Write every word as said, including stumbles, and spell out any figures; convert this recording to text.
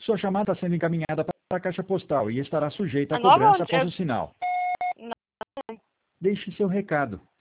Sua chamada está sendo encaminhada para a caixa postal e estará sujeita a A nova cobrança onde? após Eu- o sinal. Não. Deixe seu recado.